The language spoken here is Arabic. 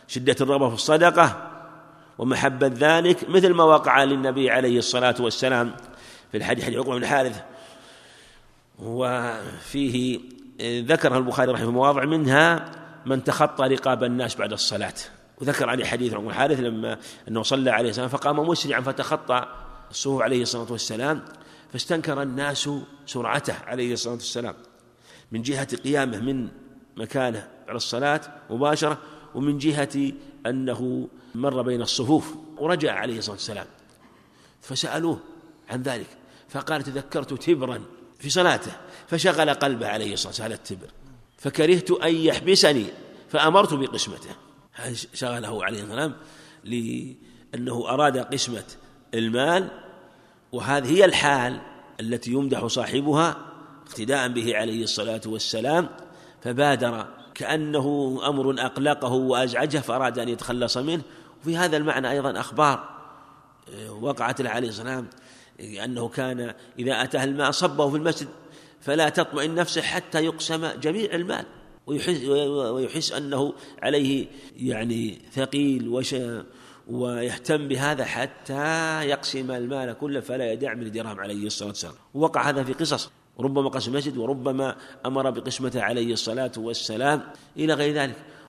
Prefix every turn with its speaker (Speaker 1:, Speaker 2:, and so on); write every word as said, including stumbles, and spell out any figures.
Speaker 1: شدة الرغبة في الصدقة ومحبة ذلك، مثل ما وقع للنبي عليه الصلاة والسلام في الحديث حديث عقبة بن الحارث، وفيه ذكرها البخاري رحمه مواضع منها من تخطى رقاب الناس بعد الصلاة. وذكر عليه حديث عقبة بن الحارث لما أنه صلى عليه السلام فقام مسرعا فتخطى الصفوف عليه الصلاة والسلام، فاستنكر الناس سرعته عليه الصلاة والسلام من جهة قيامه من مكانه على الصلاة مباشرة، ومن جهة أنه مر بين الصفوف ورجع عليه الصلاة والسلام. فسألوه عن ذلك فقال تذكرت تبرا في صلاته فشغل قلبه عليه الصلاة والسلام على التبر، فكرهت أن يحبسني فأمرت بقسمته. شغله عليه السلام لأنه أراد قسمة المال، وهذه هي الحال التي يمدح صاحبها اقتداء به عليه الصلاة والسلام، فبادر كأنه أمر أقلقه وأزعجه فأراد أن يتخلص منه. وفي هذا المعنى أيضا أخبار وقعت له عليه السلام أنه كان إذا أتاه الماء صبه في المسجد فلا تطمئن نفسه حتى يقسم جميع المال، ويحس, ويحس أنه عليه يعني ثقيل وش ويهتم بهذا حتى يقسم المال كله فلا يدع من درهم عليه الصلاة والسلام. ووقع هذا في قصص، ربما قسم المسجد وربما أمر بقسمته عليه الصلاة والسلام إلى غير ذلك.